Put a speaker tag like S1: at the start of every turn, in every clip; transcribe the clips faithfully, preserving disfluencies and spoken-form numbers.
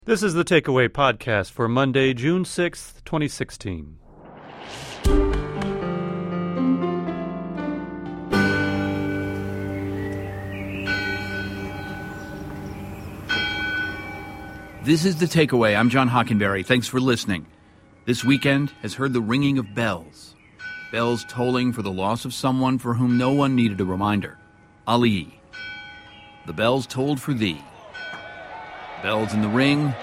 S1: This is the Takeaway Podcast for Monday, June sixth, twenty sixteen.
S2: This is The Takeaway. I'm John Hockenberry. Thanks for listening. This weekend has heard the ringing of bells. Bells tolling for the loss of someone for whom no one needed a reminder. Ali. The bells tolled for thee. Bells in the ring.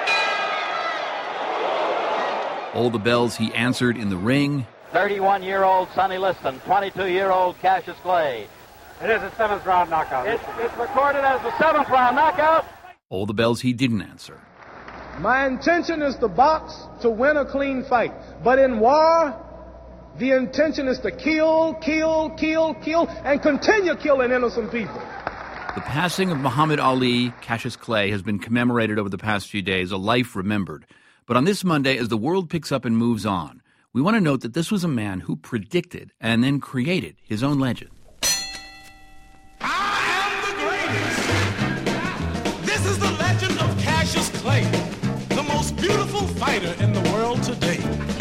S2: All the bells he answered in the ring.
S3: thirty-one-year-old Sonny Liston, twenty-two-year-old Cassius Clay.
S4: It is a seventh round knockout.
S3: It's, it's recorded as the seventh round knockout.
S2: All the bells he didn't answer.
S5: My intention is to box to win a clean fight. But in war, the intention is to kill, kill, kill, kill, and continue killing innocent people.
S2: The passing of Muhammad Ali, Cassius Clay, has been commemorated over the past few days, a life remembered. But on this Monday, as the world picks up and moves on, we want to note that this was a man who predicted and then created his own legend.
S6: I am the greatest. This is the legend of Cassius Clay, the most beautiful fighter in the world today.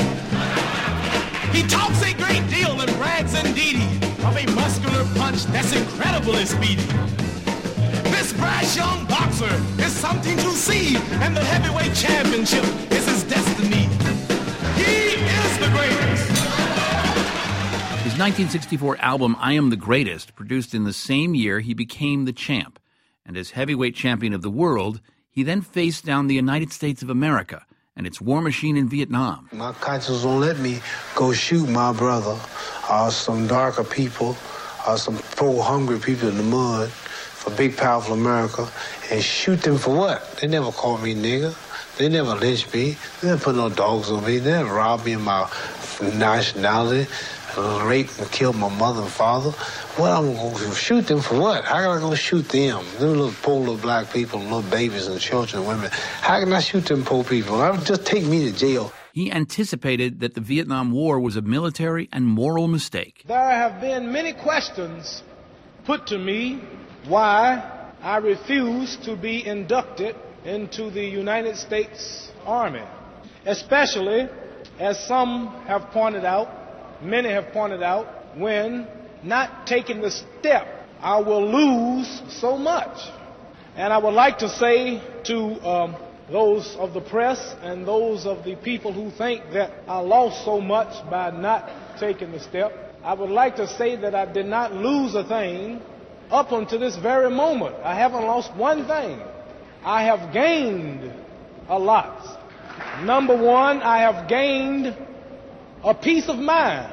S6: He talks a great deal and brags indeedy of a muscular punch that's incredibly speedy. This brash young boxer is something to see, and the heavyweight championship is his destiny. He is the greatest.
S2: His nineteen sixty-four album, I Am the Greatest, produced in the same year he became the champ. And as heavyweight champion of the world, he then faced down the United States of America and its war machine in Vietnam.
S7: My conscience won't let me go shoot my brother or some darker people or some poor, hungry people in the mud for big, powerful America, and shoot them for what? They never called me nigger. They never lynched me. They never put no dogs on me. They never robbed me of my nationality, raped and killed my mother and father. What, I'm going to shoot them for what? How can I go shoot them? Them little poor little black people, little babies and children and women. How can I shoot them poor people? That would just take me to jail.
S2: He anticipated that the Vietnam War was a military and moral mistake.
S5: There have been many questions put to me why I refuse to be inducted into the United States Army, especially as some have pointed out, many have pointed out, when not taking the step, I will lose so much. And I would like to say to um, those of the press and those of the people who think that I lost so much by not taking the step, I would like to say that I did not lose a thing up until this very moment. I haven't lost one thing. I have gained a lot. Number one, I have gained a peace of mind.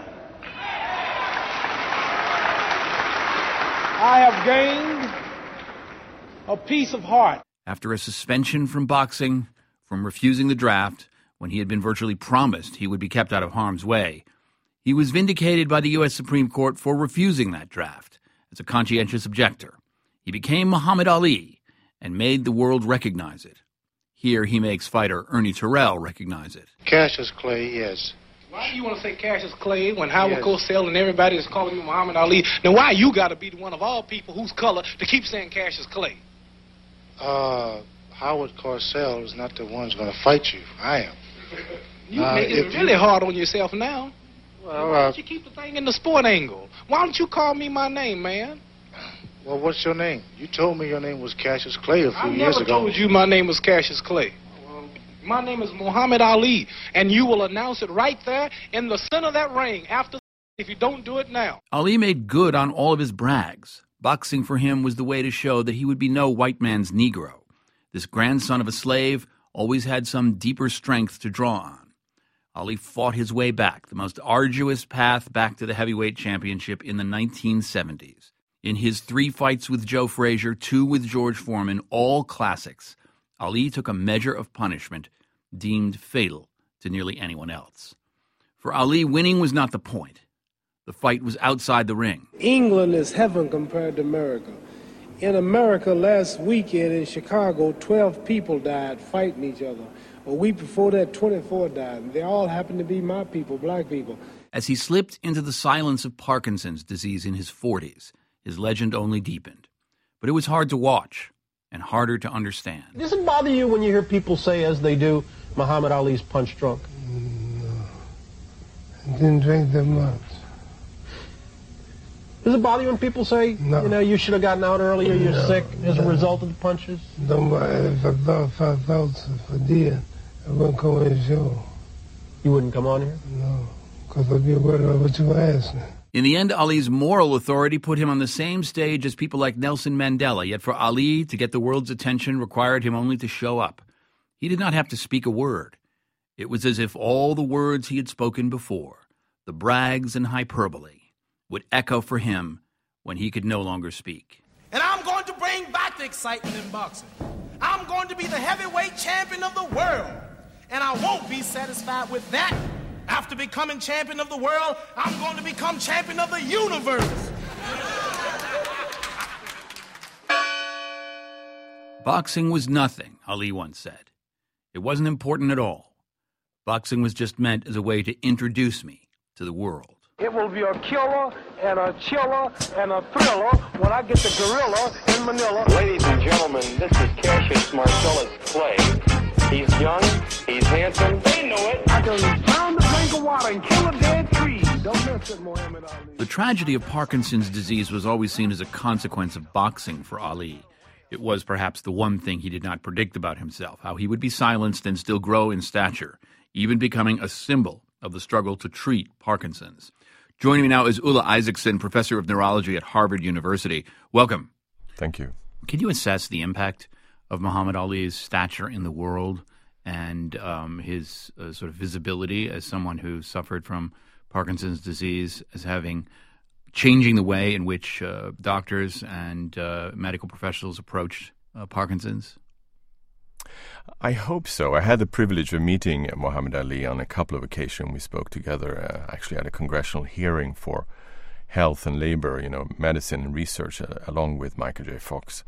S5: I have gained a peace of heart.
S2: After a suspension from boxing, from refusing the draft, when he had been virtually promised he would be kept out of harm's way, he was vindicated by the U S Supreme Court for refusing that draft as a conscientious objector. He became Muhammad Ali and made the world recognize it. Here he makes fighter Ernie Terrell recognize it.
S7: Cassius Clay, yes.
S4: Why do you want to say Cassius Clay when Howard
S7: Yes.
S4: Cosell and everybody is calling you Muhammad Ali? Now, why you got to be the one of all people whose color to keep saying Cassius Clay?
S7: Uh, Howard Cosell is not the one who's going to fight you. I am.
S4: You
S7: Uh,
S4: making it
S7: if
S4: really
S7: you-
S4: hard on yourself now.
S7: Well,
S4: Why
S7: uh,
S4: don't you keep the thing in the sport angle? Why don't you call me my name, man?
S7: well, what's your name? You told me your name was Cassius Clay a few
S4: I
S7: years
S4: never
S7: ago.
S4: told you my name was Cassius Clay. My name is Muhammad Ali, and you will announce it right there in the center of that ring after if you don't do it now.
S2: Ali made good on all of his brags. Boxing for him was the way to show that he would be no white man's Negro. This grandson of a slave always had some deeper strength to draw on. Ali fought his way back, the most arduous path back to the heavyweight championship in the nineteen seventies. In his three fights with Joe Frazier, two with George Foreman, all classics, Ali took a measure of punishment deemed fatal to nearly anyone else. For Ali, winning was not the point. The fight was outside the ring.
S5: England is heaven compared to America. In America, last weekend in Chicago, twelve people died fighting each other. A week before that, twenty-four died. And they all happened to be my people, black people.
S2: As he slipped into the silence of Parkinson's disease in his forties, his legend only deepened. But it was hard to watch. and harder to understand.
S8: Does it bother you when you hear people say, as they do, Muhammad Ali's punch drunk?
S7: No. I didn't drink that much.
S8: Does it bother you when people say,
S7: no.
S8: you know, you should have gotten out earlier, you're
S7: no,
S8: sick as
S7: no.
S8: a result of the punches?
S7: Nobody, if I thought, if I thought, if I did, I wouldn't come on the show.
S8: You wouldn't come on here?
S7: No, because I'd be worried about what you asked me.
S2: In the end, Ali's moral authority put him on the same stage as people like Nelson Mandela, yet for Ali to get the world's attention required him only to show up. He did not have to speak a word. It was as if all the words he had spoken before, the brags and hyperbole, would echo for him when he could no longer speak.
S6: And I'm going to bring back the excitement in boxing. I'm going to be the heavyweight champion of the world. And I won't be satisfied with that. After becoming champion of the world, I'm going to become champion of the universe.
S2: Boxing was nothing, Ali once said. It wasn't important at all. Boxing was just meant as a way to introduce me to the world.
S5: It will be a killer and a chiller and a thriller when I get the gorilla in Manila.
S9: Ladies and gentlemen, this is Cassius Marcellus Clay. He's young, he's handsome. They know it.
S5: I can pound a drink of water and kill a dead tree. Don't mess with Muhammad Ali.
S2: The tragedy of Parkinson's disease was always seen as a consequence of boxing for Ali. It was perhaps the one thing he did not predict about himself, how he would be silenced and still grow in stature, even becoming a symbol of the struggle to treat Parkinson's. Joining me now is Ulla Isaacson, professor of neurology at Harvard University. Welcome.
S10: Thank you.
S2: Can you assess the impact of Muhammad Ali's stature in the world and um, his uh, sort of visibility as someone who suffered from Parkinson's disease as having changing the way in which uh, doctors and uh, medical professionals approached uh, Parkinson's?
S10: I hope so. I had the privilege of meeting Muhammad Ali on a couple of occasions. We spoke together, uh, actually at a congressional hearing for health and labor, you know, medicine and research, uh, along with Michael J. Fox.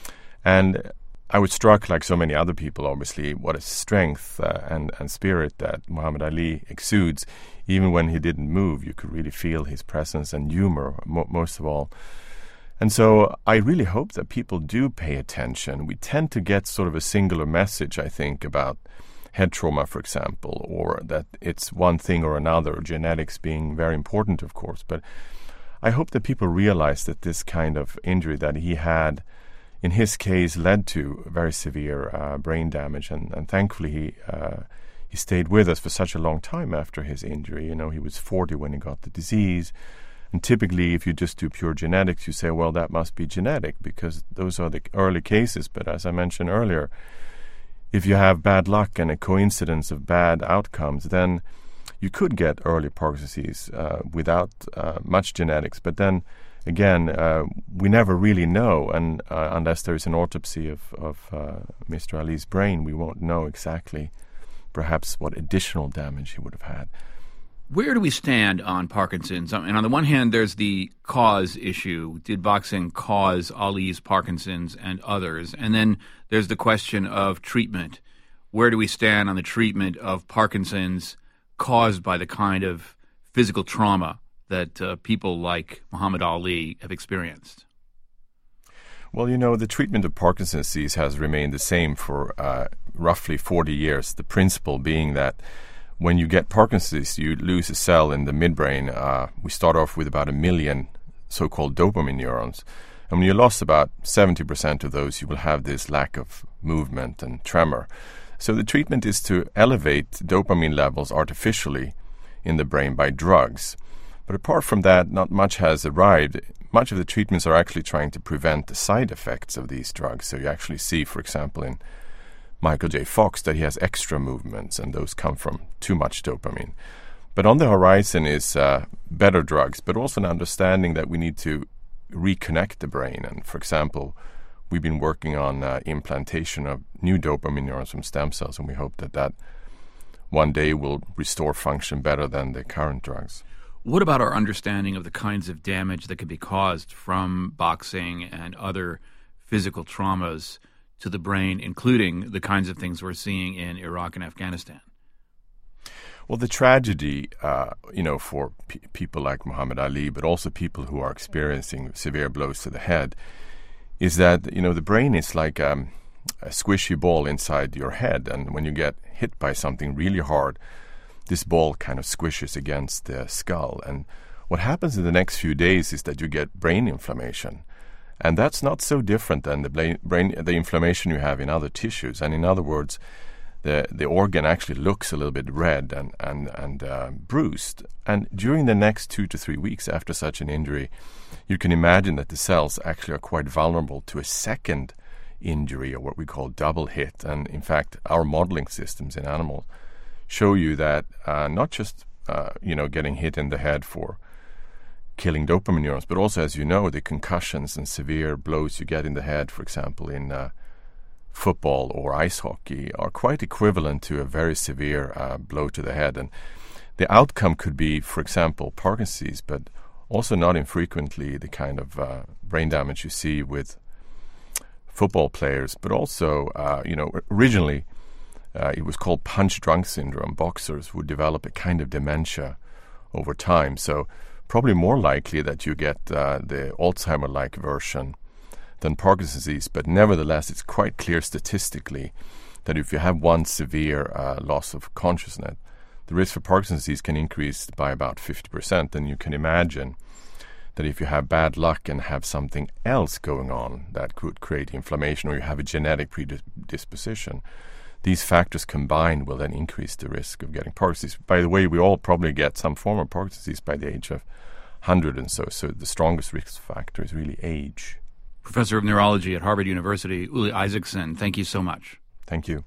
S10: And I was struck, like so many other people, obviously, what a strength uh, and, and spirit that Muhammad Ali exudes. Even when he didn't move, you could really feel his presence and humor, mo- most of all. And so I really hope that people do pay attention. We tend to get sort of a singular message, I think, about head trauma, for example, or that it's one thing or another, genetics being very important, of course. But I hope that people realize that this kind of injury that he had, in his case, led to very severe uh, brain damage. And, and thankfully, he uh, he stayed with us for such a long time after his injury. You know, he was forty when he got the disease. And typically, if you just do pure genetics, you say, well, that must be genetic because those are the early cases. But as I mentioned earlier, if you have bad luck and a coincidence of bad outcomes, then you could get early Parkinson's disease uh, without uh, much genetics. But then, again, uh, we never really know. And uh, unless there is an autopsy of, of uh, Mister Ali's brain, we won't know exactly perhaps what additional damage he would have had.
S2: Where do we stand on Parkinson's? And on the one hand, there's the cause issue. Did boxing cause Ali's Parkinson's and others? And then there's the question of treatment. Where do we stand on the treatment of Parkinson's caused by the kind of physical trauma that uh, people like Muhammad Ali have experienced?
S10: Well, you know, the treatment of Parkinson's disease has remained the same for uh, roughly forty years, the principle being that when you get Parkinson's, you lose a cell in the midbrain. Uh, we start off with about a million so-called dopamine neurons. And when you lost about seventy percent of those, you will have this lack of movement and tremor. So the treatment is to elevate dopamine levels artificially in the brain by drugs. But apart from that, not much has arrived. Much of the treatments are actually trying to prevent the side effects of these drugs. So you actually see, for example, in Michael J. Fox, that he has extra movements, and those come from too much dopamine. But on the horizon is uh, better drugs, but also an understanding that we need to reconnect the brain. And for example, we've been working on uh, implantation of new dopamine neurons from stem cells, and we hope that that one day will restore function better than the current drugs.
S2: What about our understanding of the kinds of damage that could be caused from boxing and other physical traumas to the brain, including the kinds of things we're seeing in Iraq and Afghanistan?
S10: Well, the tragedy, uh, you know, for p- people like Muhammad Ali, but also people who are experiencing severe blows to the head, is that, you know, the brain is like um, a squishy ball inside your head, and when you get hit by something really hard, this ball kind of squishes against the skull. And what happens in the next few days is that you get brain inflammation. And that's not so different than the brain, brain the inflammation you have in other tissues. And in other words, the the organ actually looks a little bit red and and and uh, bruised. And during the next two to three weeks after such an injury, you can imagine that the cells actually are quite vulnerable to a second injury, or what we call double hit. And in fact, our modeling systems in animals show you that uh, not just uh, you know getting hit in the head for killing dopamine neurons, but also, as you know, the concussions and severe blows you get in the head, for example, in uh, football or ice hockey, are quite equivalent to a very severe uh, blow to the head. And the outcome could be, for example, Parkinson's disease, but also not infrequently the kind of uh, brain damage you see with football players, but also, uh, you know, originally uh, it was called punch-drunk syndrome. Boxers would develop a kind of dementia over time. So probably more likely that you get uh, the Alzheimer-like version than Parkinson's disease, but nevertheless, it's quite clear statistically that if you have one severe uh, loss of consciousness, the risk for Parkinson's disease can increase by about fifty percent. And you can imagine that if you have bad luck and have something else going on that could create inflammation, or you have a genetic predisposition, these factors combined will then increase the risk of getting Parkinson's disease. By the way, we all probably get some form of Parkinson's disease by the age of one hundred and so. So the strongest risk factor is really age.
S2: Professor of Neurology at Harvard University, Uli Isaacson, thank you so much.
S10: Thank you.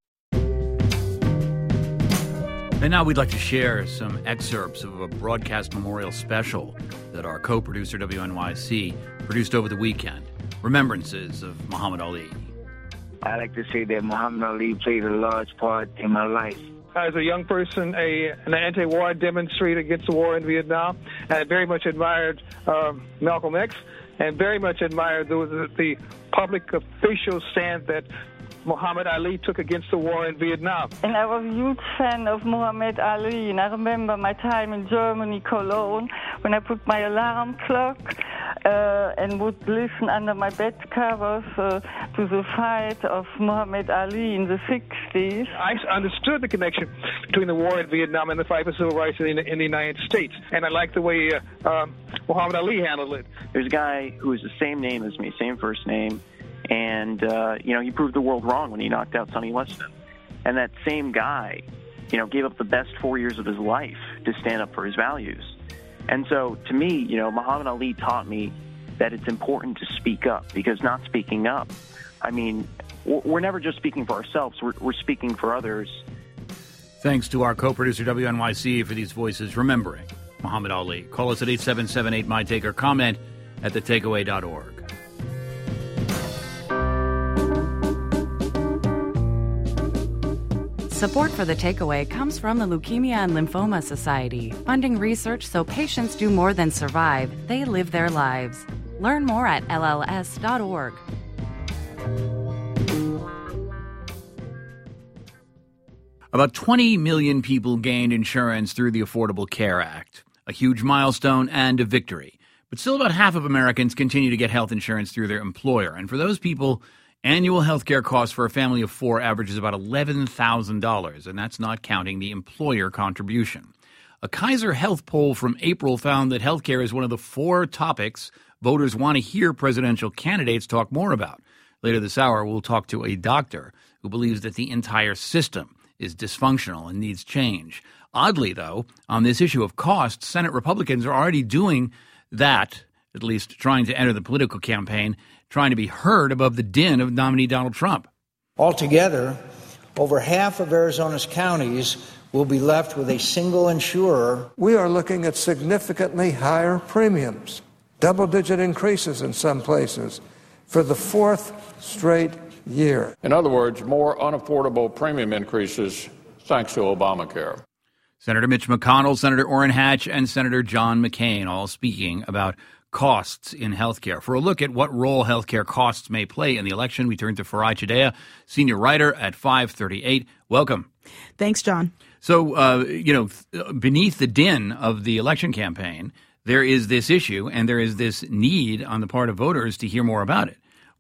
S2: And now we'd like to share some excerpts of a broadcast memorial special that our co-producer, W N Y C, produced over the weekend. Remembrances of Muhammad Ali.
S11: I like to say that Muhammad Ali played a large part in my life.
S12: As a young person, a, an anti-war demonstrator against the war in Vietnam, and I very much admired um, Malcolm X, and very much admired the, the, the public official stand that Muhammad Ali took against the war in Vietnam.
S13: And I was a huge fan of Muhammad Ali, and I remember my time in Germany, Cologne, when I put my alarm clock uh, and would listen under my bed covers uh, to the fight of Muhammad Ali in the sixties.
S12: I understood the connection between the war in Vietnam and the fight for civil rights in the, in the United States, and I like the way uh, um, Muhammad Ali handled it.
S14: There's a guy who is the same name as me, same first name, and, uh, you know, he proved the world wrong when he knocked out Sonny Liston. And that same guy, you know, gave up the best four years of his life to stand up for his values. And so, to me, you know, Muhammad Ali taught me that it's important to speak up, because not speaking up, I mean, we're never just speaking for ourselves, we're, we're speaking for others.
S2: Thanks to our co-producer, W N Y C, for these voices remembering Muhammad Ali. Call us at eight seven seven eight, M Y Take, or comment at the takeaway dot org.
S15: Support for The Takeaway comes from the Leukemia and Lymphoma Society, funding research so patients do more than survive, they live their lives. Learn more at L L S dot org.
S2: About twenty million people gained insurance through the Affordable Care Act, a huge milestone and a victory. But still about half of Americans continue to get health insurance through their employer. And for those people, annual health care costs for a family of four averages about eleven thousand dollars, and that's not counting the employer contribution. A Kaiser Health poll from April found that health care is one of the four topics voters want to hear presidential candidates talk more about. Later this hour, we'll talk to a doctor who believes that the entire system is dysfunctional and needs change. Oddly, though, on this issue of costs, Senate Republicans are already doing that, at least trying to enter the political campaign, trying to be heard above the din of nominee Donald Trump.
S16: Altogether, over half of Arizona's counties will be left with a single insurer.
S17: We are looking at significantly higher premiums, double-digit increases in some places, for the fourth straight year.
S18: In other words, more unaffordable premium increases thanks to Obamacare.
S2: Senator Mitch McConnell, Senator Orrin Hatch, and Senator John McCain all speaking about costs in healthcare. For a look at what role healthcare costs may play in the election, we turn to Farai Chideya, senior writer at five thirty-eight. Welcome.
S19: Thanks, John.
S2: So, uh, you know, beneath the din of the election campaign, there is this issue and there is this need on the part of voters to hear more about it.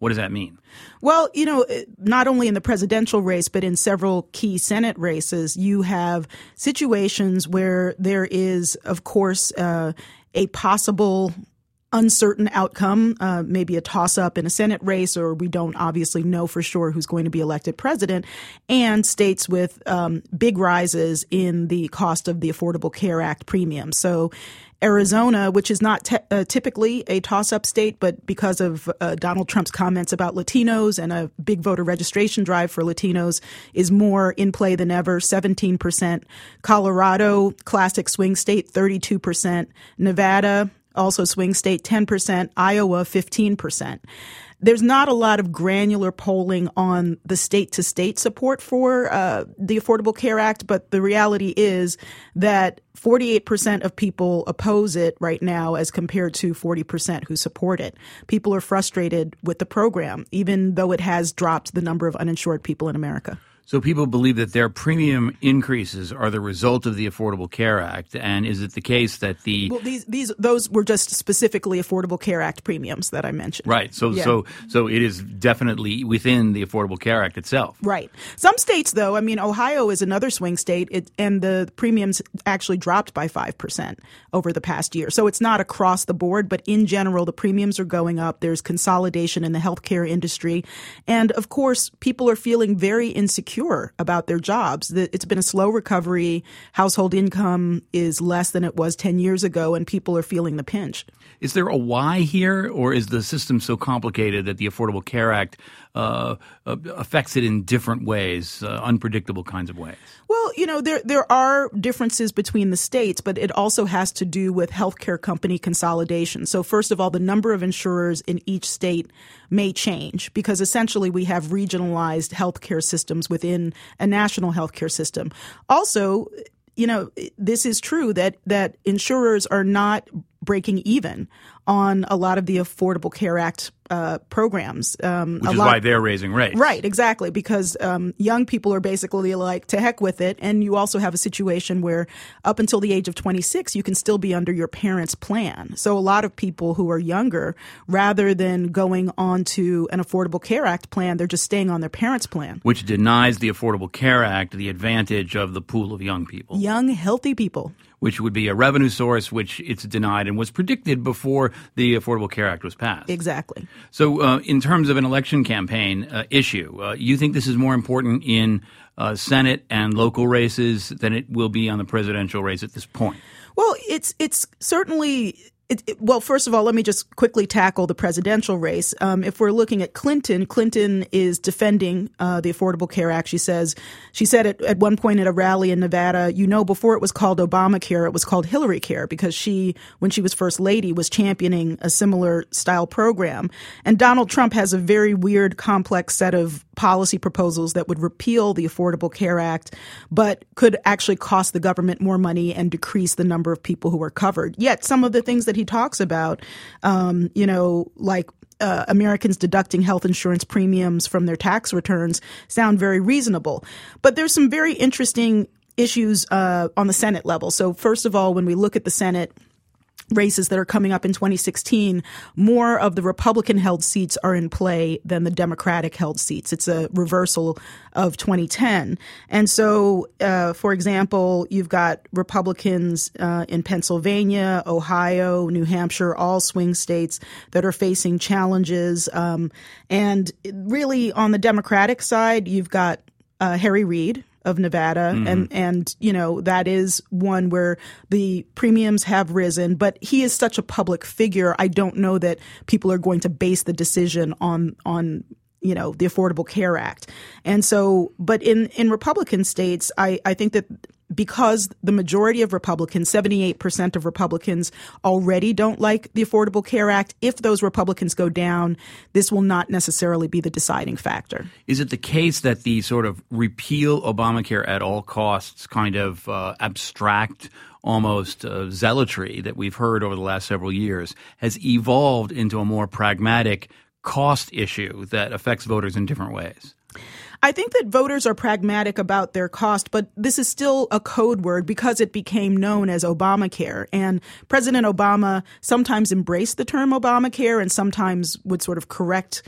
S2: What does that mean?
S19: Well, you know, not only in the presidential race, but in several key Senate races, you have situations where there is, of course, uh, a possible uncertain outcome, uh, maybe a toss-up in a Senate race, or we don't obviously know for sure who's going to be elected president, and states with um, big rises in the cost of the Affordable Care Act premium. So Arizona, which is not te- uh, typically a toss-up state, but because of uh, Donald Trump's comments about Latinos and a big voter registration drive for Latinos, is more in play than ever, seventeen percent. Colorado, classic swing state, thirty-two percent. Nevada, also swing state, ten percent. Iowa, fifteen percent. There's not a lot of granular polling on the state-to-state support for uh, the Affordable Care Act, but the reality is that forty-eight percent of people oppose it right now as compared to forty percent who support it. People are frustrated with the program, even though it has dropped the number of uninsured people in America.
S2: So people believe that their premium increases are the result of the Affordable Care Act, and is it the case that the
S19: well these these those were just specifically Affordable Care Act premiums that I mentioned.
S2: Right. So
S19: yeah.
S2: so so it is definitely within the Affordable Care Act itself.
S19: Right. Some states, though, I mean, Ohio is another swing state, it, and the premiums actually dropped by five percent over the past year. So it's not across the board, but in general, the premiums are going up. There's consolidation in the healthcare industry, and of course, people are feeling very insecure about their jobs. It's been a slow recovery. Household income is less than it was ten years ago, and people are feeling the pinch.
S2: Is there a why here, or is the system so complicated that the Affordable Care Act uh, uh, affects it in different ways, uh, unpredictable kinds of ways?
S19: Well, you know, there there are differences between the states, but it also has to do with healthcare company consolidation. So first of all, the number of insurers in each state may change because essentially we have regionalized healthcare systems within a national healthcare system. Also, you know, this is true that that insurers are not breaking even on a lot of the Affordable Care Act uh, programs. Um,
S2: Which
S19: a
S2: is
S19: lot,
S2: why they're raising rates.
S19: Right, exactly, because um, young people are basically like, to heck with it. And you also have a situation where up until the age of twenty-six, you can still be under your parents' plan. So a lot of people who are younger, rather than going on to an Affordable Care Act plan, they're just staying on their parents' plan.
S2: Which denies the Affordable Care Act the advantage of the pool of young people.
S19: Young, healthy people.
S2: Which would be a revenue source, which it's denied and was predicted before the Affordable Care Act was passed.
S19: Exactly.
S2: So uh, in terms of an election campaign uh, issue, uh, you think this is more important in uh, Senate and local races than it will be on the presidential race at this point?
S19: Well, it's it's certainly It, it, well, first of all, let me just quickly tackle the presidential race. Um, if we're looking at Clinton, Clinton is defending uh, the Affordable Care Act. She says she said it at one point at a rally in Nevada, you know, before it was called Obamacare, it was called Hillary Care because she, when she was first lady, was championing a similar style program. And Donald Trump has a very weird, complex set of policy proposals that would repeal the Affordable Care Act, but could actually cost the government more money and decrease the number of people who are covered. Yet some of the things that he talks about, um, you know, like uh, Americans deducting health insurance premiums from their tax returns sound very reasonable. But there's some very interesting issues uh, on the Senate level. So first of all, when we look at the Senate races that are coming up in twenty sixteen, more of the Republican-held seats are in play than the Democratic-held seats. It's a reversal of twenty ten. And so, uh, for example, you've got Republicans uh, in Pennsylvania, Ohio, New Hampshire, all swing states that are facing challenges. Um, and really, on the Democratic side, you've got uh, Harry Reid of Nevada. Mm-hmm. And, and, you know, that is one where the premiums have risen, but he is such a public figure. I don't know that people are going to base the decision on, on, you know, the Affordable Care Act. And so, but in, in Republican states, I, I think that because the majority of Republicans, seventy-eight percent of Republicans already don't like the Affordable Care Act, if those Republicans go down, this will not necessarily be the deciding factor.
S2: Is it the case that the sort of repeal Obamacare at all costs kind of uh, abstract almost uh, zealotry that we've heard over the last several years has evolved into a more pragmatic cost issue that affects voters in different ways?
S19: I think that voters are pragmatic about their cost, but this is still a code word because it became known as Obamacare. And President Obama sometimes embraced the term Obamacare and sometimes would sort of correct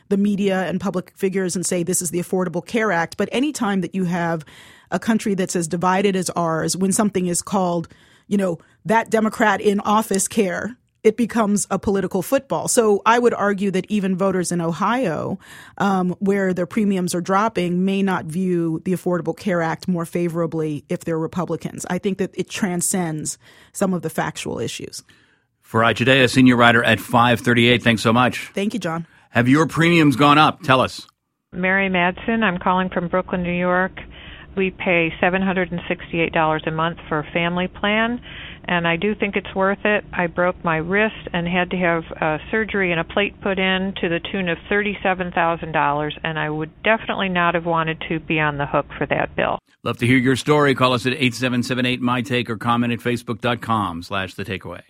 S19: the media and public figures and say this is the Affordable Care Act. But anytime that you have a country that's as divided as ours, when something is called, you know, that Democrat in office care, it becomes a political football. So I would argue that even voters in Ohio, um, where their premiums are dropping, may not view the Affordable Care Act more favorably if they're Republicans. I think that it transcends some of the factual issues.
S2: Farai Chideya, senior writer at five thirty-eight. Thanks so much.
S19: Thank you, John.
S2: Have your premiums gone up? Tell us.
S20: Mary Madsen. I'm calling from Brooklyn, New York. We pay seven hundred sixty-eight dollars a month for a family plan, and I do think it's worth it. I broke my wrist and had to have uh, surgery and a plate put in to the tune of thirty-seven thousand dollars, and I would definitely not have wanted to be on the hook for that bill.
S2: Love to hear your story. Call us at eight seven seven eight, M Y take or comment at facebook.com slash the takeaway.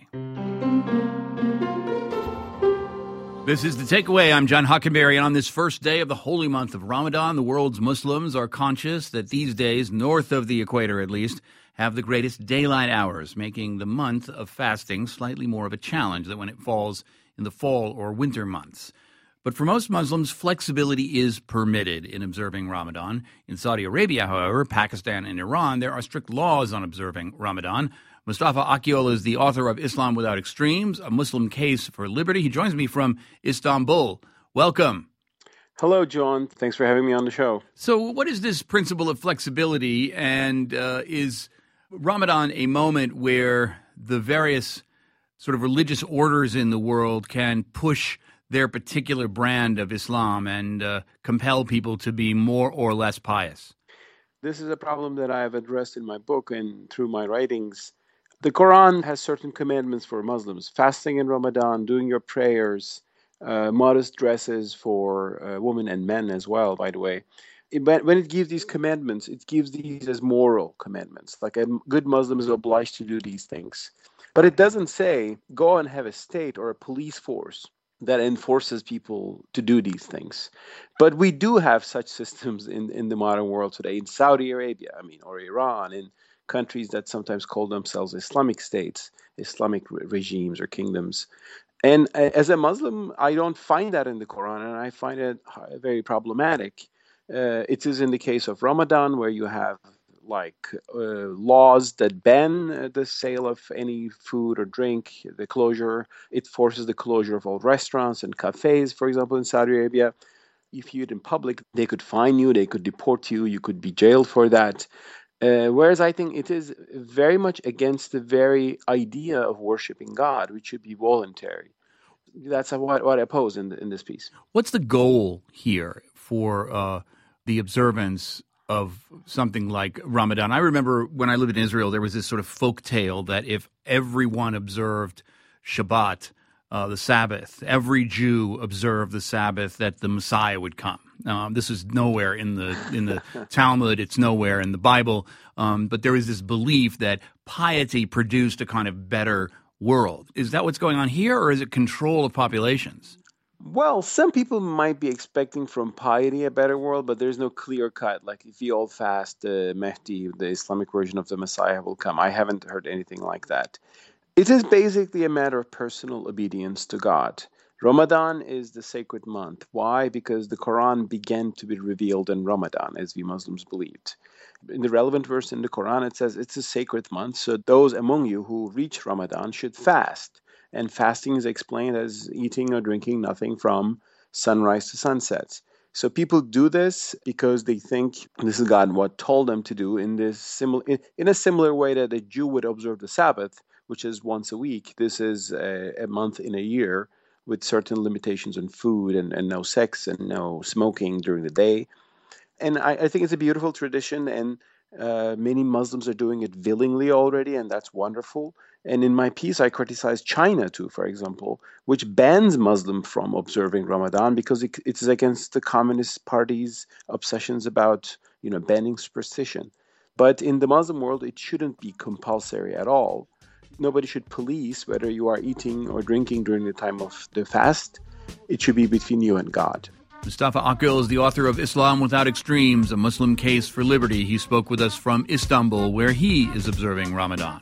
S2: This is The Takeaway. I'm John Hockenberry, and on this first day of the holy month of Ramadan, the world's Muslims are conscious that these days, north of the equator at least, have the greatest daylight hours, making the month of fasting slightly more of a challenge than when it falls in the fall or winter months. But for most Muslims, flexibility is permitted in observing Ramadan. In Saudi Arabia, however, Pakistan and Iran, there are strict laws on observing Ramadan. Mustafa Akyol is the author of Islam Without Extremes, A Muslim Case for Liberty. He joins me from Istanbul. Welcome.
S21: Hello, John. Thanks for having me on the show.
S2: So what is this principle of flexibility, and uh, is Ramadan a moment where the various sort of religious orders in the world can push their particular brand of Islam and uh, compel people to be more or less pious?
S21: This is a problem that I have addressed in my book and through my writings. The Quran has certain commandments for Muslims: fasting in Ramadan, doing your prayers, uh, modest dresses for uh, women and men as well, by the way. It, when it gives these commandments, it gives these as moral commandments. Like a good Muslim is obliged to do these things. But it doesn't say, go and have a state or a police force that enforces people to do these things. But we do have such systems in, in the modern world today, in Saudi Arabia, I mean, or Iran, in countries that sometimes call themselves Islamic states, Islamic re- regimes or kingdoms. And as a Muslim, I don't find that in the Quran, and I find it very problematic. Uh, it is in the case of Ramadan, where you have like uh, laws that ban the sale of any food or drink, the closure. It forces the closure of all restaurants and cafes, for example, in Saudi Arabia. If you eat in public, they could fine you, they could deport you, you could be jailed for that. Uh, whereas I think it is very much against the very idea of worshiping God, which should be voluntary. That's what, what I oppose in, the, in this piece.
S2: What's the goal here for uh, the observance of something like Ramadan? I remember when I lived in Israel, there was this sort of folk tale that if everyone observed Shabbat, uh, the Sabbath, every Jew observed the Sabbath, that the Messiah would come. Um, this is nowhere in the in the Talmud. It's nowhere in the Bible. Um, but there is this belief that piety produced a kind of better world. Is that what's going on here, or is it control of populations?
S21: Well, some people might be expecting from piety a better world, but there's no clear cut. Like if you all fast, the uh, Mahdi, the Islamic version of the Messiah, will come. I haven't heard anything like that. It is basically a matter of personal obedience to God. Ramadan is the sacred month. Why? Because the Quran began to be revealed in Ramadan, as we Muslims believed. In the relevant verse in the Quran, it says it's a sacred month, so those among you who reach Ramadan should fast. And fasting is explained as eating or drinking nothing from sunrise to sunset. So people do this because they think this is God what told them to do in this similar in, in a similar way that a Jew would observe the Sabbath, which is once a week. This is a, a month in a year with certain limitations on food and, and no sex and no smoking during the day. And I, I think it's a beautiful tradition, and uh, many Muslims are doing it willingly already, and that's wonderful. And in my piece, I criticize China too, for example, which bans Muslims from observing Ramadan because it, it is against the Communist Party's obsessions about, you know, banning superstition. But in the Muslim world, it shouldn't be compulsory at all. Nobody should police whether you are eating or drinking during the time of the fast. It should be between you and God.
S2: Mustafa Akyol is the author of Islam Without Extremes, A Muslim Case for Liberty. He spoke with us from Istanbul, where he is observing Ramadan.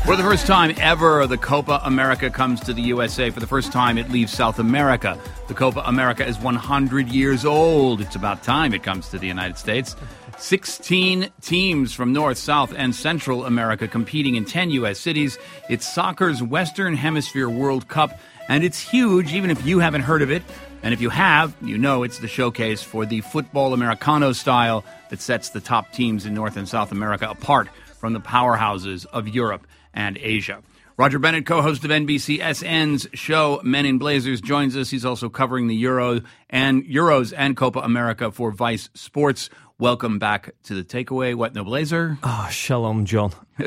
S2: For the first time ever, the Copa America comes to the U S A. For the first time, it leaves South America. The Copa America is one hundred years old. It's about time it comes to the United States. sixteen teams from North, South, and Central America competing in ten U S cities. It's soccer's Western Hemisphere World Cup, and it's huge, even if you haven't heard of it. And if you have, you know it's the showcase for the football Americano style that sets the top teams in North and South America apart from the powerhouses of Europe and Asia. Roger Bennett, co-host of N B C S N's show Men in Blazers, joins us. He's also covering the Euro and Euros and Copa America for Vice Sports. Welcome back to the Takeaway. What, no Blazer?
S1: Ah, oh, shalom, John.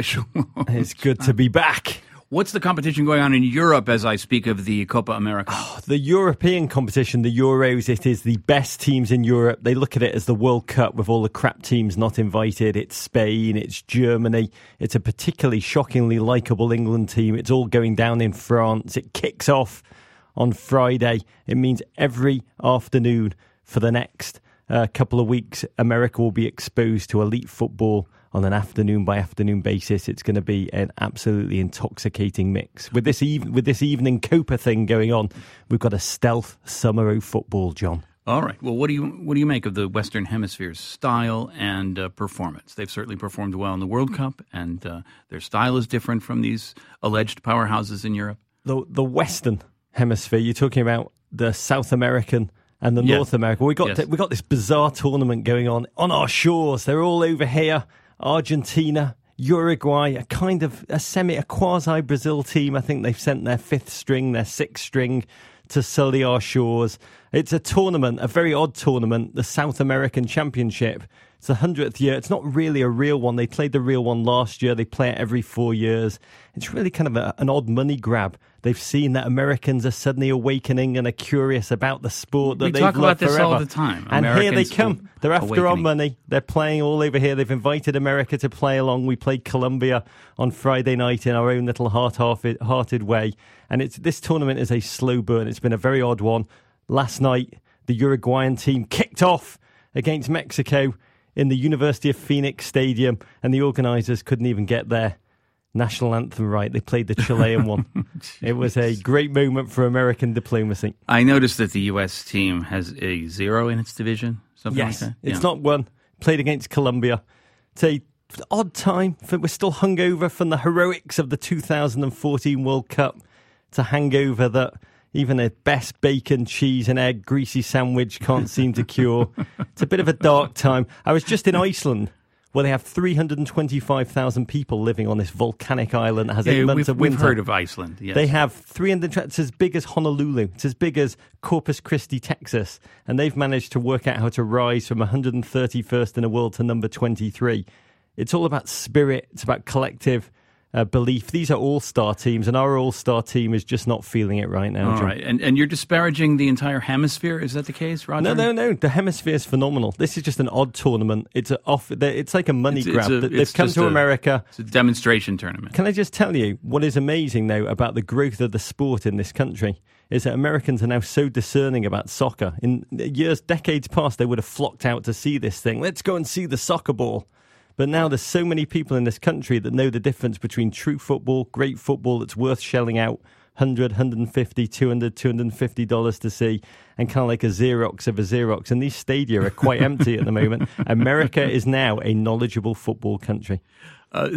S1: It's good to be back.
S2: What's the competition going on in Europe as I speak of the Copa America?
S1: Oh, the European competition, the Euros, it is the best teams in Europe. They look at it as the World Cup with all the crap teams not invited. It's Spain, it's Germany. It's a particularly shockingly likeable England team. It's all going down in France. It kicks off on Friday. It means every afternoon for the next uh, couple of weeks, America will be exposed to elite football on an afternoon-by-afternoon basis. It's going to be an absolutely intoxicating mix. With this eve- with this evening Copa thing going on, we've got a stealth summer of football, John.
S2: All right. Well, what do you what do you make of the Western Hemisphere's style and uh, performance? They've certainly performed well in the World Cup, and uh, their style is different from these alleged powerhouses in Europe.
S1: The, the Western Hemisphere, you're talking about the South American and the
S2: Yes.
S1: North American. We got
S2: Yes.
S1: th- we got this bizarre tournament going on on our shores. They're all over here. Argentina, Uruguay, a kind of a semi, a quasi-Brazil team. I think they've sent their fifth string, their sixth string to sully our shores. It's a tournament, a very odd tournament, the South American Championship. It's the hundredth year. It's not really a real one. They played the real one last year. They play it every four years. It's really kind of a, an odd money grab. They've seen that Americans are suddenly awakening and are curious about the sport that
S2: We
S1: they've
S2: talk
S1: loved
S2: about this
S1: forever.
S2: all the time.
S1: And here they
S2: Americans
S1: come. They're after our
S2: awakening.
S1: money. They're playing all over here. They've invited America to play along. We played Colombia on Friday night in our own little heart-hearted way. And it's this tournament is a slow burn. It's been a very odd one. Last night, the Uruguayan team kicked off against Mexico in the University of Phoenix Stadium, and the organisers couldn't even get their national anthem right. They played the Chilean one. It was a great moment for American diplomacy.
S2: I noticed that the U S team has a zero in its division, something
S1: Yes,
S2: like that.
S1: it's
S2: Yeah.
S1: not one. Played against Colombia. It's a odd time. For, we're still hungover from the heroics of the two thousand fourteen World Cup. It's a hangover that even a best bacon, cheese and egg greasy sandwich can't seem to cure. It's a bit of a dark time. I was just in Iceland, where they have three hundred twenty-five thousand people living on this volcanic island that has eight
S2: Yeah,
S1: months
S2: we've,
S1: of winter.
S2: we've heard of Iceland, yes.
S1: They have three hundred, it's as big as Honolulu. It's as big as Corpus Christi, Texas. And they've managed to work out how to rise from one hundred thirty-first in the world to number twenty-three. It's all about spirit. It's about collective uh, belief. These are all-star teams, and our all-star team is just not feeling it right now.
S2: All
S1: John.
S2: right. And, and you're disparaging the entire hemisphere? Is that the case, Roger?
S1: No, no, no. The hemisphere is phenomenal. This is just an odd tournament. It's a off. It's like a money
S2: It's-
S1: grab.
S2: it's a-
S1: They've
S2: it's
S1: come
S2: just
S1: to
S2: a-
S1: America.
S2: It's a demonstration tournament.
S1: Can I just tell you what is amazing, though, about the growth of the sport in this country is that Americans are now so discerning about soccer. In years, decades past, they would have flocked out to see this thing. Let's go and see the soccer ball. But now there's so many people in this country that know the difference between true football, great football that's worth shelling out one hundred, one hundred fifty, two hundred, two hundred fifty dollars to see, and kind of like a Xerox of a Xerox. And these stadia are quite empty at the moment. America is now a knowledgeable football country.
S2: Uh,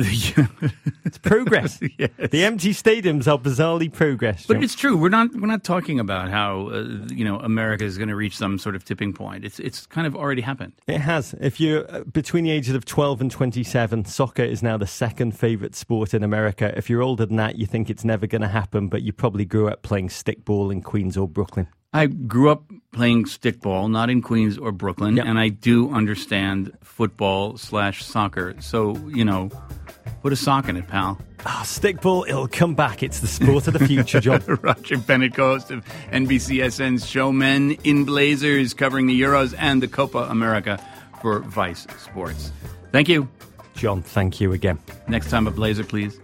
S1: it's progress.
S2: Yes.
S1: The empty stadiums are bizarrely progress.
S2: But
S1: John.
S2: it's true. We're not we're not talking about how uh, you know America is going to reach some sort of tipping point. It's it's kind of already happened.
S1: It has. If you're uh, between the ages of twelve and twenty-seven, soccer is now the second favourite sport in America. If you're older than that, you think it's never going to happen, but you probably grew up playing stickball in Queens or Brooklyn.
S2: I grew up playing stickball, not in Queens or Brooklyn,
S1: Yep.
S2: and I do understand football slash soccer. So, you know, put a sock in it, pal.
S1: Ah, stickball, it'll come back. It's the sport of the future, John.
S2: Roger Bennett, co-host of N B C S N's show Men in Blazers, covering the Euros and the Copa America for Vice Sports. Thank you.
S1: John, thank you again.
S2: Next time a Blazer, please.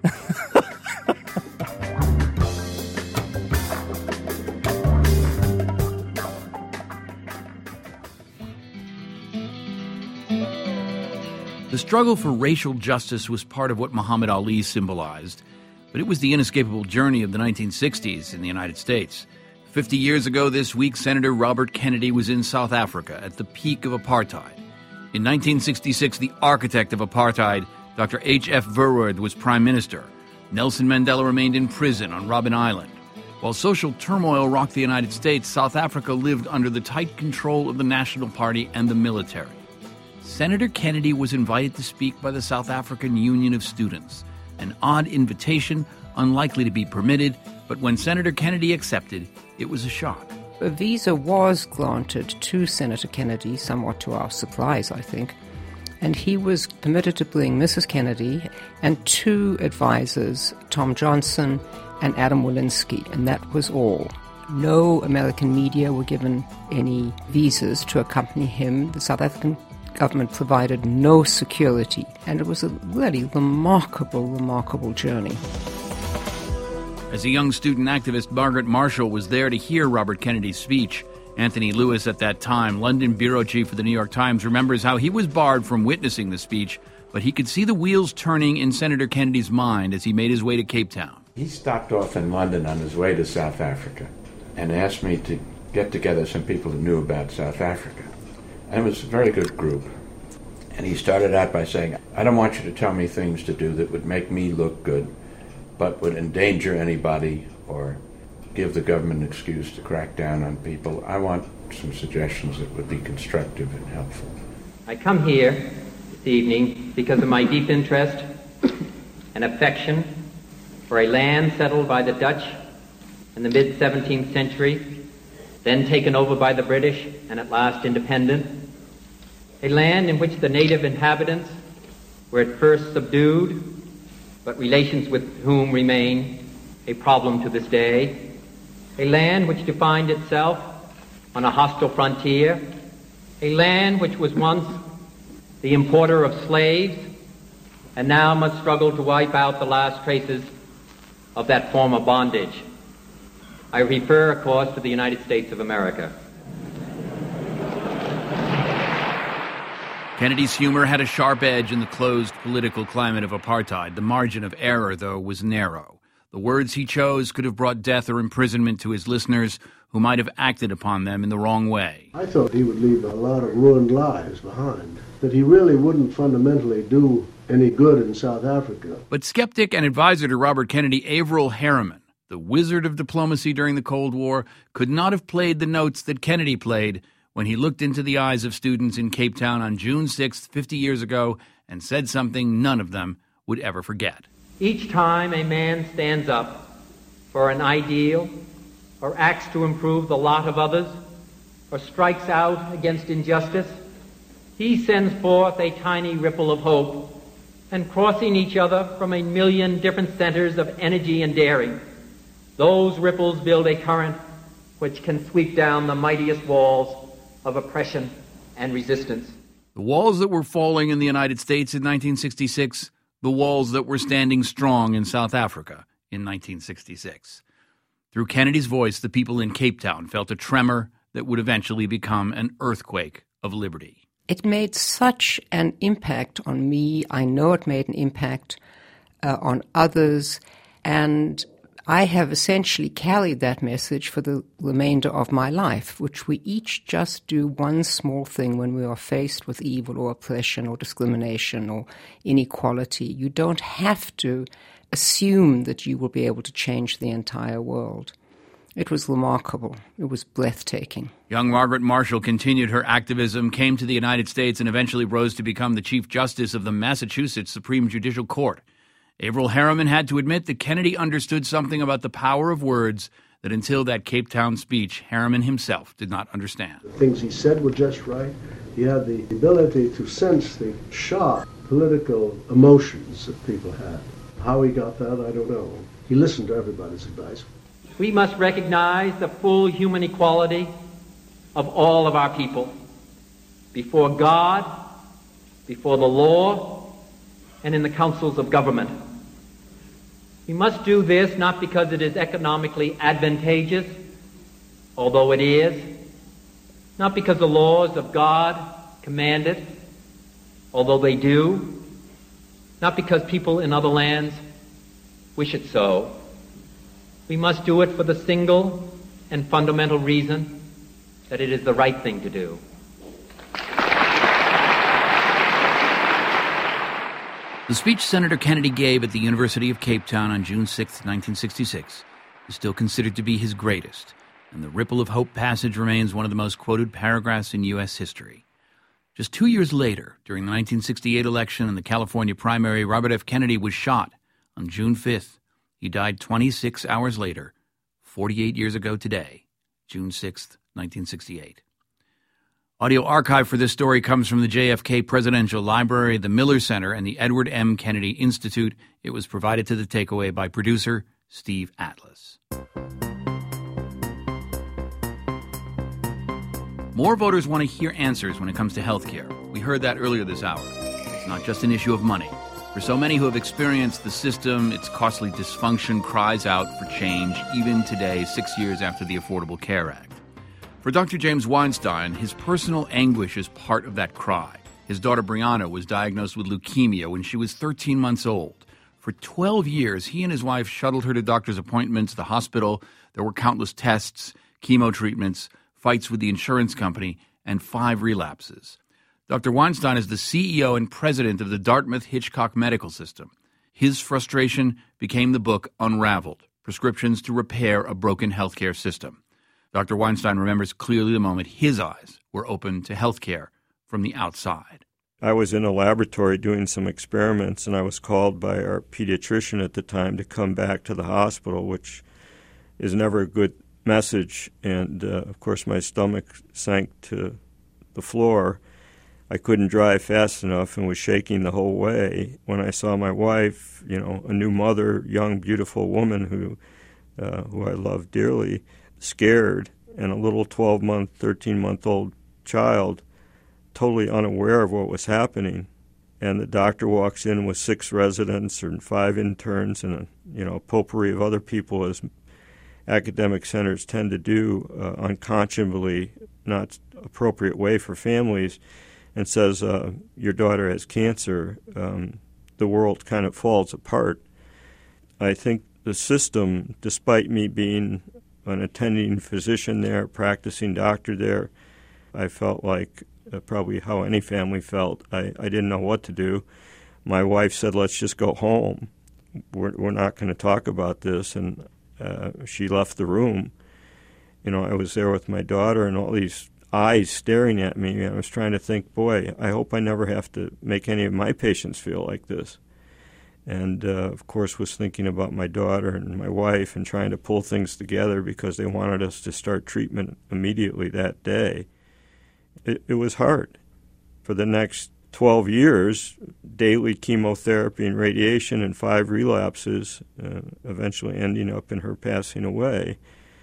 S2: The struggle for racial justice was part of what Muhammad Ali symbolized. but it was the inescapable journey of the nineteen sixties in the United States. Fifty years ago this week, Senator Robert Kennedy was in South Africa at the peak of apartheid. In nineteen sixty-six, the architect of apartheid, Doctor H F Verwoerd, was prime minister. Nelson Mandela remained in prison on Robben Island. While social turmoil rocked the United States, South Africa lived under the tight control of the National Party and the military. Senator Kennedy was invited to speak by the South African Union of Students, an odd invitation, unlikely to be permitted, but when Senator Kennedy accepted, it was a shock.
S3: A visa was granted to Senator Kennedy, somewhat to our surprise, I think, and he was permitted to bring Missus Kennedy and two advisors, Tom Johnson and Adam Walensky, and that was all. No American media were given any visas to accompany him. The South African government provided no security, and it was a really remarkable, remarkable journey.
S2: As a young student activist, Margaret Marshall was there to hear Robert Kennedy's speech. Anthony Lewis, at that time London bureau chief for the New York Times, remembers how he was barred from witnessing the speech, but he could see the wheels turning in Senator Kennedy's mind as he made his way to Cape Town.
S22: He stopped off in London on his way to South Africa and asked me to get together some people who knew about South Africa. And it was a very good group. And he started out by saying, I don't want you to tell me things to do that would make me look good, but would endanger anybody or give the government an excuse to crack down on people. I want some suggestions that would be constructive and helpful.
S23: I come here this evening because of my deep interest and affection for a land settled by the Dutch in the mid-seventeenth century, then taken over by the British and at last independent. A land in which the native inhabitants were at first subdued, but relations with whom remain a problem to this day. A land which defined itself on a hostile frontier. A land which was once the importer of slaves and now must struggle to wipe out the last traces of that former bondage. I refer, of course, to the United States of America.
S2: Kennedy's humor had a sharp edge in the closed political climate of apartheid. The margin of error, though, was narrow. The words he chose could have brought death or imprisonment to his listeners who might have acted upon them in the wrong way.
S24: I thought he would leave a lot of ruined lives behind, that he really wouldn't fundamentally do any good in South Africa.
S2: But skeptic and advisor to Robert Kennedy, Averell Harriman, the wizard of diplomacy during the Cold War, could not have played the notes that Kennedy played when he looked into the eyes of students in Cape Town on June sixth, fifty years ago, and said something none of them would ever forget.
S23: Each time a man stands up for an ideal, or acts to improve the lot of others, or strikes out against injustice, he sends forth a tiny ripple of hope, and crossing each other from a million different centers of energy and daring, those ripples build a current which can sweep down the mightiest walls of oppression and resistance.
S2: The walls that were falling in the United States in nineteen sixty-six, the walls that were standing strong in South Africa in nineteen sixty-six. Through Kennedy's voice, the people in Cape Town felt a tremor that would eventually become an earthquake of liberty.
S3: It made such an impact on me. I know it made an impact uh, on others, and I have essentially carried that message for the remainder of my life, which we each just do one small thing when we are faced with evil or oppression or discrimination or inequality. You don't have to assume that you will be able to change the entire world. It was remarkable. It was breathtaking.
S2: Young Margaret Marshall continued her activism, came to the United States, and eventually rose to become the Chief Justice of the Massachusetts Supreme Judicial Court. Averell Harriman had to admit that Kennedy understood something about the power of words that until that Cape Town speech, Harriman himself did not understand.
S24: The things he said were just right. He had the ability to sense the sharp political emotions that people had. How he got that, I don't know. He listened to everybody's advice.
S23: We must recognize the full human equality of all of our people before God, before the law, and in the councils of government. We must do this not because it is economically advantageous, although it is, not because the laws of God command it, although they do, not because people in other lands wish it so, we must do it for the single and fundamental reason that it is the right thing to do.
S2: The speech Senator Kennedy gave at the University of Cape Town on June sixth, nineteen sixty-six, is still considered to be his greatest, and the Ripple of Hope passage remains one of the most quoted paragraphs in U S history. Just two years later, during the nineteen sixty-eight election and the California primary, Robert F. Kennedy was shot on June fifth. He died twenty-six hours later, forty-eight years ago today, June sixth, nineteen sixty-eight. Audio archive for this story comes from the J F K Presidential Library, the Miller Center, and the Edward M. Kennedy Institute. It was provided to the Takeaway by producer Steve Atlas. More voters want to hear answers when it comes to health care. We heard that earlier this hour. It's not just an issue of money. For so many who have experienced the system, its costly dysfunction cries out for change, even today, six years after the Affordable Care Act. For Doctor James Weinstein, his personal anguish is part of that cry. His daughter Brianna was diagnosed with leukemia when she was thirteen months old. For twelve years, he and his wife shuttled her to doctor's appointments, the hospital. There were countless tests, chemo treatments, fights with the insurance company, and five relapses. Doctor Weinstein is the C E O and president of the Dartmouth Hitchcock Medical System. His frustration became the book Unraveled, Prescriptions to Repair a Broken Healthcare System. Doctor Weinstein remembers clearly the moment his eyes were open to healthcare from the outside.
S4: I was in a laboratory doing some experiments, and I was called by our pediatrician at the time to come back to the hospital, which is never a good message. And, uh, of course, my stomach sank to the floor. I couldn't drive fast enough and was shaking the whole way. When I saw my wife, you know, a new mother, young, beautiful woman who, uh, who I love dearly, scared, and a little twelve-month, thirteen-month-old child totally unaware of what was happening. And the doctor walks in with six residents and five interns and a you know, potpourri of other people, as academic centers tend to do, uh, unconscionably not appropriate way for families, and says, uh, your daughter has cancer. Um, the world kind of falls apart. I think the system, despite me being an attending physician there, practicing doctor there, I felt like uh, probably how any family felt. I, I didn't know what to do. My wife said, let's just go home. We're, we're not going to talk about this. And uh, she left the room. You know, I was there with my daughter and all these eyes staring at me. And I was trying to think, boy, I hope I never have to make any of my patients feel like this. And, uh, of course, was thinking about my daughter and my wife and trying to pull things together because they wanted us to start treatment immediately that day. It, it was hard. For the next twelve years, daily chemotherapy and radiation and five relapses, uh, eventually ending up in her passing away,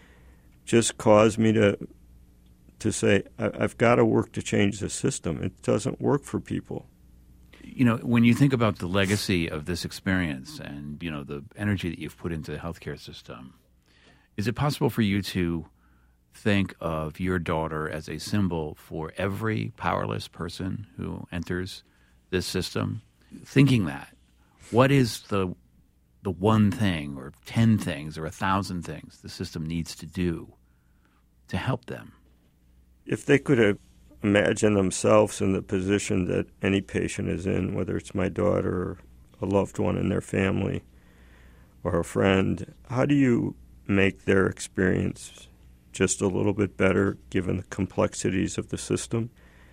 S4: just caused me to to say, I, I've got to work to change the system. It doesn't work for people.
S2: You know, when you think about the legacy of this experience and, you know, the energy that you've put into the healthcare system, is it possible for you to think of your daughter as a symbol for every powerless person who enters this system? Thinking that, what is the the one thing or ten things or a thousand things the system needs to do to help them?
S4: If they could have imagine themselves in the position that any patient is in, whether it's my daughter or a loved one in their family or a friend, how do you make their experience just a little bit better given the complexities of the system?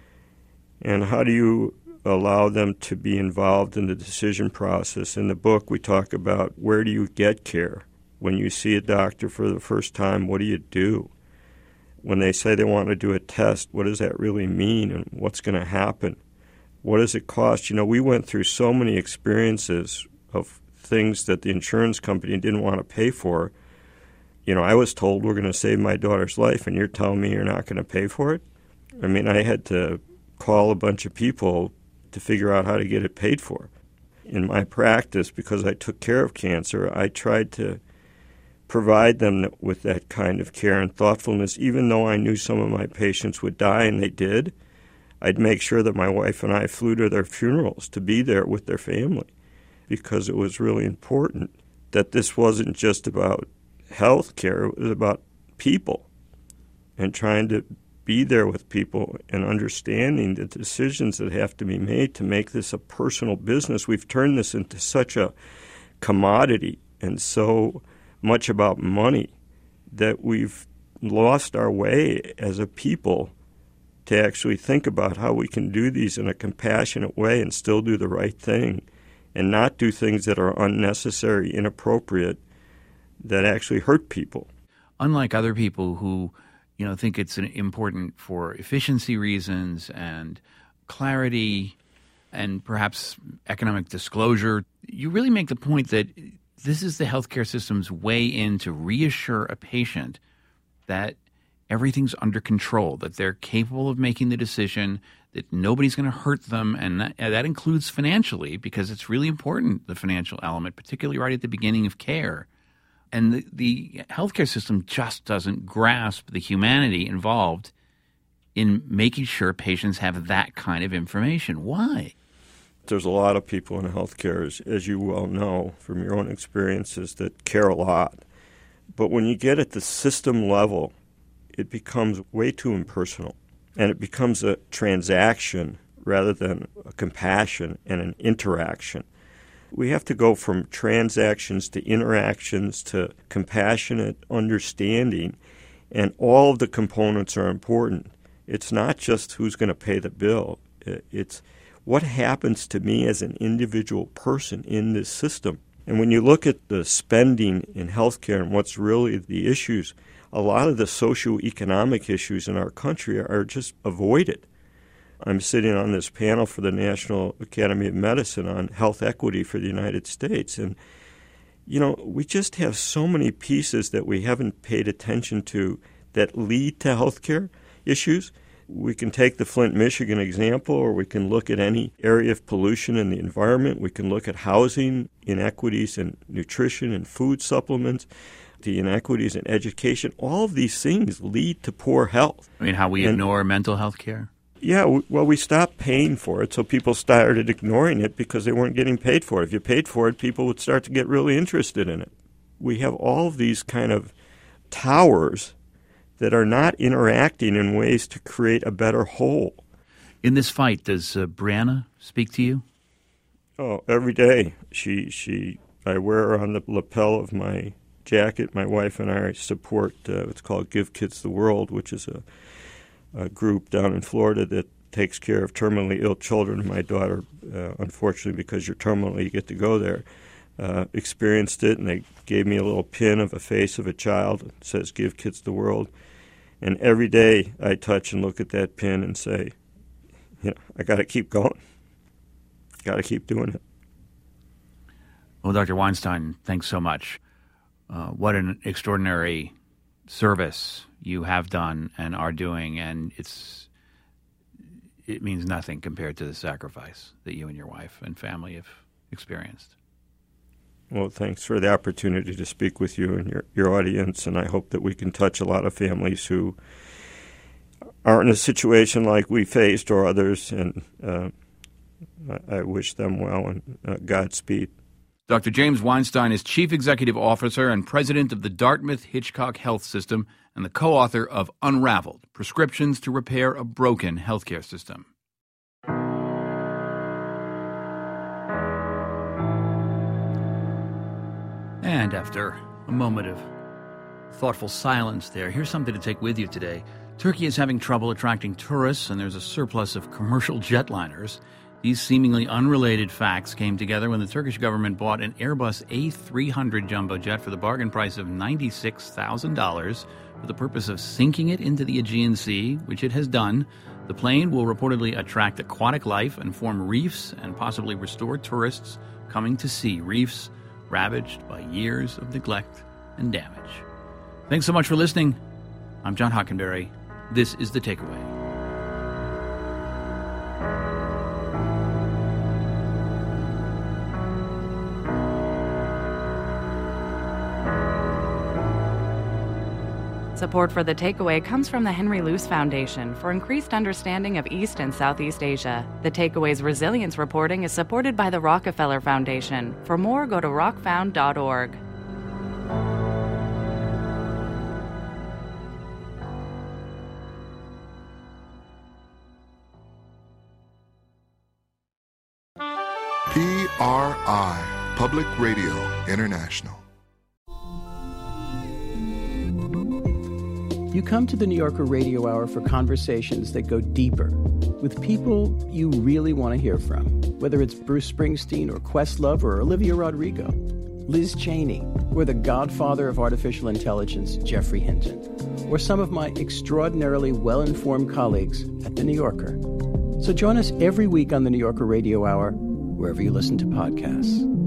S4: And how do you allow them to be involved in the decision process? In the book, we talk about where do you get care? When you see a doctor for the first time, what do you do? When they say they want to do a test, what does that really mean and what's going to happen? What does it cost? You know, we went through so many experiences of things that the insurance company didn't want to pay for. You know, I was told we're going to save my daughter's life, and you're telling me you're not going to pay for it? I mean, I had to call a bunch of people to figure out how to get it paid for. In my practice, because I took care of cancer, I tried to provide them with that kind of care and thoughtfulness. Even though I knew some of my patients would die, and they did, I'd make sure that my wife and I flew to their funerals to be there with their family, because it was really important that this wasn't just about health care, it was about people and trying to be there with people and understanding the decisions that have to be made to make this a personal business. We've turned this into such a commodity and so much about money that we've lost our way as a people to actually think about how we can do these in a compassionate way and still do the right thing and not do things that are unnecessary, inappropriate, that actually hurt people.
S2: Unlike other people who, you know, think it's important for efficiency reasons and clarity and perhaps economic disclosure, you really make the point that this is the healthcare system's way in to reassure a patient that everything's under control, that they're capable of making the decision, that nobody's going to hurt them, and that, and that includes financially, because it's really important, the financial element, particularly right at the beginning of care. And the, the healthcare system just doesn't grasp the humanity involved in making sure patients have that kind of information. Why?
S4: There's a lot of people in healthcare, as, as you well know from your own experiences, that care a lot. But when you get at the system level, it becomes way too impersonal, and it becomes a transaction rather than a compassion and an interaction. We have to go from transactions to interactions to compassionate understanding, and all of the components are important. It's not just who's going to pay the bill. It's what happens to me as an individual person in this system. And when you look at the spending in healthcare and what's really the issues, a lot of the socioeconomic issues in our country are just avoided. I'm sitting on this panel for the National Academy of Medicine on health equity for the United States. And, you know, we just have so many pieces that we haven't paid attention to that lead to healthcare issues. We can take the Flint, Michigan example, or we can look at any area of pollution in the environment. We can look at housing inequities and nutrition and food supplements, the inequities in education. All of these things lead to poor health.
S2: I mean, how we and, ignore mental health care?
S4: Yeah, well, we stopped paying for it, so people started ignoring it because they weren't getting paid for it. If you paid for it, people would start to get really interested in it. We have all of these kind of towers that are not interacting in ways to create a better whole.
S2: In this fight, does uh, Brianna speak to you?
S4: Oh, every day. She, she, I wear her on the lapel of my jacket. My wife and I support uh, what's called Give Kids the World, which is a, a group down in Florida that takes care of terminally ill children. My daughter, uh, unfortunately, because you're terminally, you get to go there, uh, experienced it, and they gave me a little pin of a face of a child that says Give Kids the World. And every day I touch and look at that pin and say, you know, I got to keep going. Got to keep doing it.
S2: Well, Doctor Weinstein, thanks so much. Uh, what an extraordinary service you have done and are doing, and it's it means nothing compared to the sacrifice that you and your wife and family have experienced.
S4: Well, thanks for the opportunity to speak with you and your, your audience, and I hope that we can touch a lot of families who are in a situation like we faced or others, and uh, I, I wish them well and uh, Godspeed.
S2: Doctor James Weinstein is Chief Executive Officer and President of the Dartmouth-Hitchcock Health System and the co-author of Unraveled, Prescriptions to Repair a Broken Healthcare System. And after a moment of thoughtful silence there, here's something to take with you today. Turkey is having trouble attracting tourists, and there's a surplus of commercial jetliners. These seemingly unrelated facts came together when the Turkish government bought an Airbus A three hundred jumbo jet for the bargain price of ninety-six thousand dollars for the purpose of sinking it into the Aegean Sea, which it has done. The plane will reportedly attract aquatic life and form reefs and possibly restore tourists coming to see reefs ravaged by years of neglect and damage. Thanks so much for listening. I'm John Hockenberry. This is The Takeaway.
S15: Support for The Takeaway comes from the Henry Luce Foundation for increased understanding of East and Southeast Asia. The Takeaway's resilience reporting is supported by the Rockefeller Foundation. For more, go to rock found dot org.
S6: P R I, Public Radio International.
S7: You come to the New Yorker Radio Hour for conversations that go deeper with people you really want to hear from, whether it's Bruce Springsteen or Questlove or Olivia Rodrigo, Liz Cheney, or the godfather of artificial intelligence, Geoffrey Hinton, or some of my extraordinarily well-informed colleagues at The New Yorker. So join us every week on the New Yorker Radio Hour, wherever you listen to podcasts.